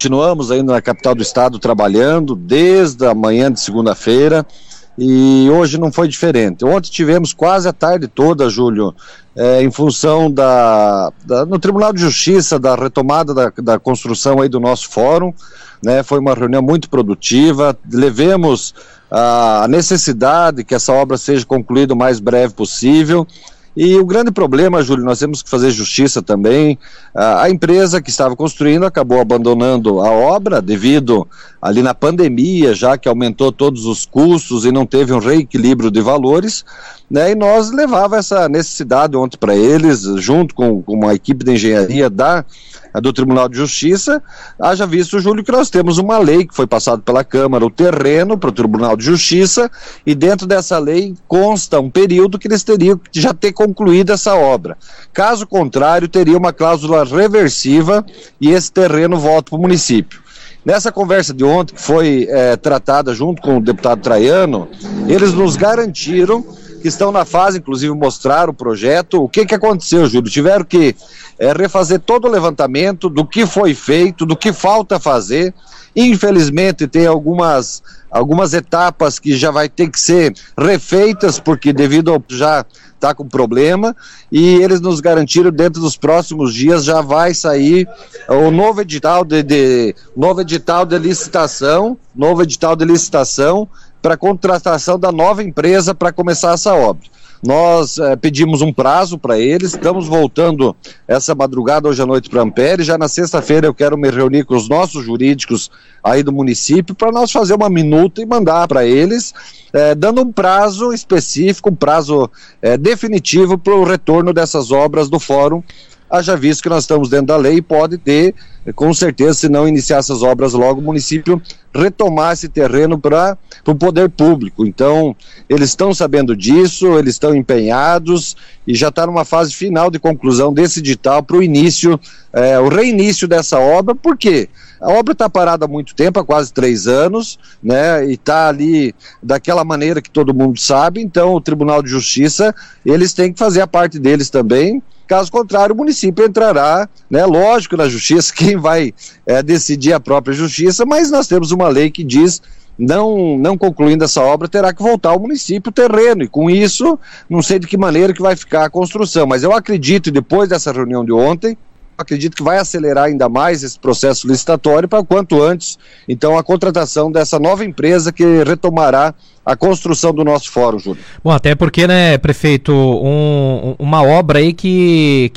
continuamos ainda na capital do estado trabalhando desde a manhã de segunda-feira e hoje não foi diferente. Ontem tivemos quase a tarde toda, Júlio, em função no Tribunal de Justiça, da retomada da construção aí do nosso fórum, né? Foi uma reunião muito produtiva, levemos a necessidade que essa obra seja concluída o mais breve possível. E o grande problema, Júlio, nós temos que fazer justiça também. A empresa que estava construindo acabou abandonando a obra devido ali na pandemia, já que aumentou todos os custos e não teve um reequilíbrio de valores, né? E nós levava essa necessidade ontem para eles, junto com uma equipe de engenharia do Tribunal de Justiça. Haja visto, Júlio, que nós temos uma lei que foi passada pela Câmara, o terreno para o Tribunal de Justiça, e dentro dessa lei consta um período que eles teriam que já ter concluído essa obra. Caso contrário, teria uma cláusula reversiva e esse terreno volta para o município. Nessa conversa de ontem, que foi tratada junto com o deputado Traiano, eles nos garantiram que estão na fase, inclusive mostraram o projeto. O que aconteceu, Júlio? Tiveram que refazer todo o levantamento do que foi feito, do que falta fazer. Infelizmente tem algumas etapas que já vai ter que ser refeitas, porque devido ao já está com problema, e eles nos garantiram dentro dos próximos dias já vai sair o novo edital de licitação para contratação da nova empresa para começar essa obra. Nós pedimos um prazo para eles, estamos voltando essa madrugada hoje à noite para Ampere. Já na sexta-feira eu quero me reunir com os nossos jurídicos aí do município para nós fazer uma minuta e mandar para eles, dando um prazo específico, um prazo definitivo para o retorno dessas obras do fórum. Haja visto que nós estamos dentro da lei e pode ter, com certeza, se não iniciar essas obras logo, o município retomar esse terreno para o poder público. Então, eles estão sabendo disso, eles estão empenhados e já está numa fase final de conclusão desse edital para o início, o reinício dessa obra. Por quê? A obra está parada há muito tempo, há quase 3 anos, né, e está ali daquela maneira que todo mundo sabe. Então o Tribunal de Justiça, eles têm que fazer a parte deles também. Caso contrário, o município entrará, né, lógico, na justiça, quem vai decidir a própria justiça, mas nós temos uma lei que diz, não concluindo essa obra, terá que voltar ao município o terreno, e com isso, não sei de que maneira que vai ficar a construção, mas eu acredito, depois dessa reunião de ontem, acredito que vai acelerar ainda mais esse processo licitatório para quanto antes, então, a contratação dessa nova empresa que retomará a construção do nosso fórum, Júlio. Bom, até porque, né, prefeito, uma obra aí que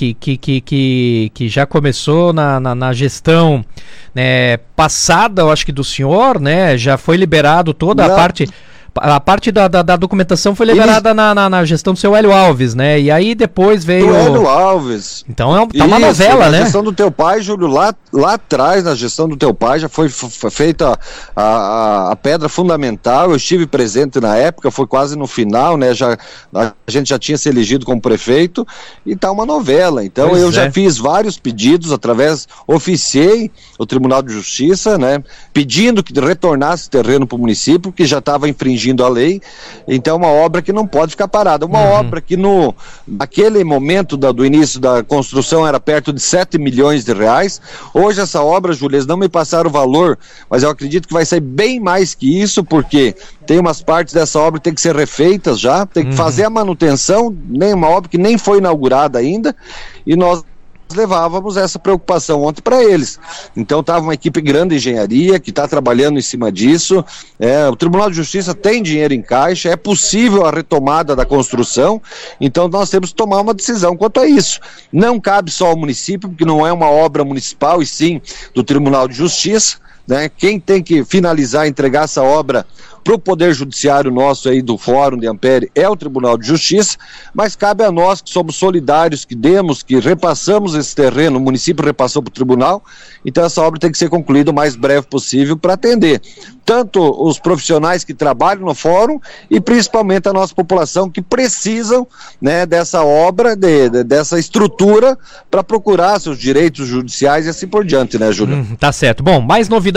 já começou na gestão, né, passada, eu acho que do senhor, né, já foi liberado toda a parte da documentação foi liberada na gestão do seu Hélio Alves, né? E aí depois veio... Do Hélio Alves. Então tá uma novela, né? Na gestão do teu pai, Júlio, lá atrás, na gestão do teu pai, já foi feita a pedra fundamental. Eu estive presente na época, foi quase no final, né? A gente já tinha se elegido como prefeito e tá uma novela. Então já fiz vários pedidos, oficiei o Tribunal de Justiça, né? Pedindo que retornasse o terreno para o município, que já estava infringindo a lei. Então uma obra que não pode ficar parada, uma obra que naquele momento do início da construção era perto de 7 milhões de reais. Hoje essa obra, Júlio, eles não me passaram o valor, mas eu acredito que vai sair bem mais que isso, porque tem umas partes dessa obra que tem que ser refeitas já, tem que fazer a manutenção, uma obra que nem foi inaugurada ainda, e nós levávamos essa preocupação ontem para eles. Então estava uma equipe grande de engenharia que está trabalhando em cima disso. O Tribunal de Justiça tem dinheiro em caixa, é possível a retomada da construção, então nós temos que tomar uma decisão quanto a isso. Não cabe só ao município, porque não é uma obra municipal, e sim do Tribunal de Justiça, né? Quem tem que finalizar, entregar essa obra para o Poder Judiciário nosso aí do Fórum de Ampere é o Tribunal de Justiça, mas cabe a nós que somos solidários, que repassamos esse terreno, o município repassou para o Tribunal, então essa obra tem que ser concluída o mais breve possível para atender tanto os profissionais que trabalham no Fórum e principalmente a nossa população que precisam, né, dessa obra, dessa estrutura para procurar seus direitos judiciais e assim por diante, né, Júlio? Tá certo. Bom, mais novidades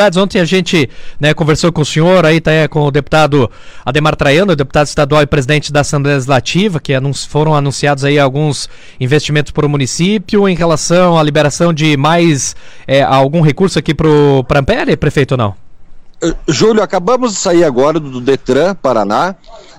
atividades. Ontem a gente, né, conversou com o senhor, aí tá com o deputado Ademar Traiano, deputado estadual e presidente da Assembleia Legislativa, que foram anunciados aí alguns investimentos para o município em relação à liberação de mais algum recurso aqui para Ampere, prefeito, ou não? Júlio, acabamos de sair agora do Detran Paraná,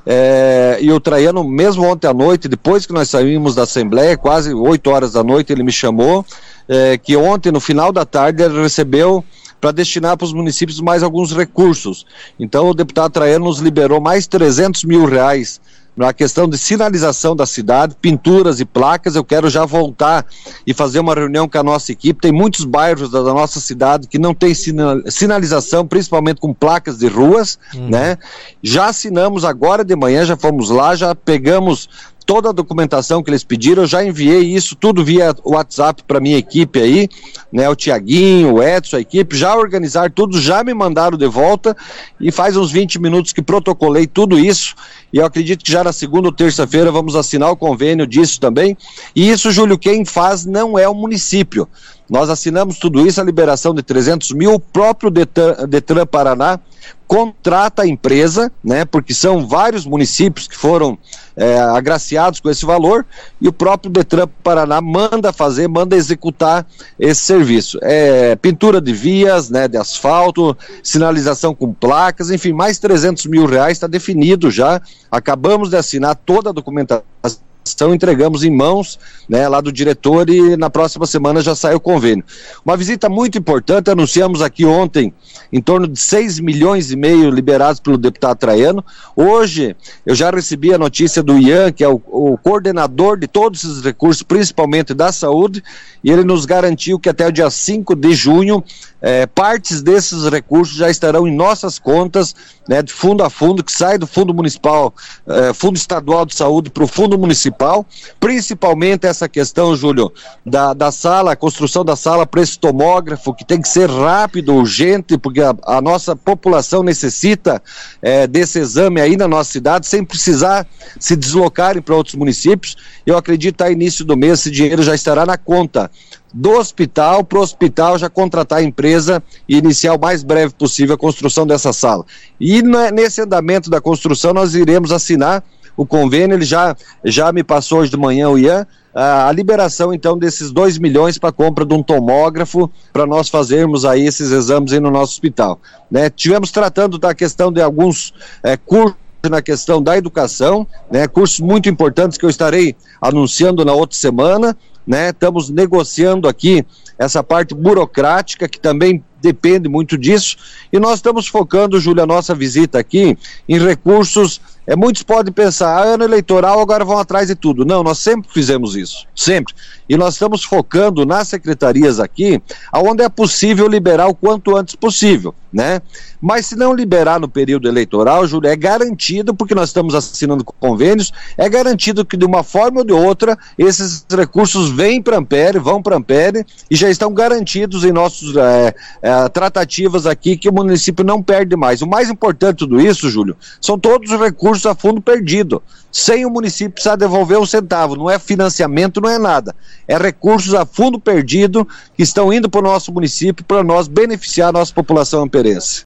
e o Traiano, mesmo ontem à noite, depois que nós saímos da Assembleia, quase 8 horas da noite, ele me chamou, que ontem, no final da tarde, ele recebeu para destinar para os municípios mais alguns recursos. Então o deputado Traiano nos liberou mais 300 mil reais na questão de sinalização da cidade, pinturas e placas. Eu quero já voltar e fazer uma reunião com a nossa equipe. Tem muitos bairros da nossa cidade que não tem sinalização, principalmente com placas de ruas, né? Já assinamos agora de manhã, já fomos lá, já pegamos toda a documentação que eles pediram, eu já enviei isso tudo via WhatsApp para minha equipe aí, né, o Tiaguinho, o Edson, a equipe, já organizaram tudo, já me mandaram de volta, e faz uns 20 minutos que protocolei tudo isso, e eu acredito que já na segunda ou terça-feira vamos assinar o convênio disso também. E isso, Júlio, quem faz não é o município. Nós assinamos tudo isso, a liberação de 300 mil, o próprio Detran Paraná contrata a empresa, né, porque são vários municípios que foram agraciados com esse valor, e o próprio Detran Paraná manda executar esse serviço. Pintura de vias, né, de asfalto, sinalização com placas, enfim, mais 300 mil reais, está definido já. Acabamos de assinar toda a documentação, entregamos em mãos, né, lá do diretor, e na próxima semana já sai o convênio. Uma visita muito importante, anunciamos aqui ontem em torno de 6 milhões e meio liberados pelo deputado Traiano. Hoje eu já recebi a notícia do Ian, que é o coordenador de todos esses recursos, principalmente da saúde, e ele nos garantiu que até o dia 5 de junho partes desses recursos já estarão em nossas contas, né, de fundo a fundo, que sai do fundo municipal, fundo estadual de saúde para o fundo municipal, principalmente essa questão, Júlio, da sala, a construção da sala para esse tomógrafo, que tem que ser rápido, urgente, porque a nossa população necessita desse exame aí na nossa cidade, sem precisar se deslocarem para outros municípios. Eu acredito que a início do mês esse dinheiro já estará na conta do hospital, para o hospital já contratar a empresa e iniciar o mais breve possível a construção dessa sala. E nesse andamento da construção nós iremos assinar o convênio. Ele já me passou hoje de manhã, o Ian, a liberação então desses 2 milhões para compra de um tomógrafo, para nós fazermos aí esses exames aí no nosso hospital, né? Tivemos tratando da questão de alguns cursos na questão da educação, né? Cursos muito importantes que eu estarei anunciando na outra semana, né? Estamos negociando aqui essa parte burocrática, que também depende muito disso, e nós estamos focando, Júlio, a nossa visita aqui em recursos. Muitos podem pensar, ano eleitoral, agora vão atrás de tudo. Não, nós sempre fizemos isso, sempre. E nós estamos focando nas secretarias aqui, onde é possível liberar o quanto antes possível, né? Mas se não liberar no período eleitoral, Júlio, é garantido, porque nós estamos assinando convênios, é garantido que de uma forma ou de outra, esses recursos vão para Ampere, e já estão garantidos em nossas tratativas aqui, que o município não perde mais. O mais importante de tudo isso, Júlio, são todos os recursos a fundo perdido, sem o município precisar devolver um centavo. Não é financiamento, não é nada, é recursos a fundo perdido que estão indo para o nosso município, para nós beneficiar a nossa população amperense.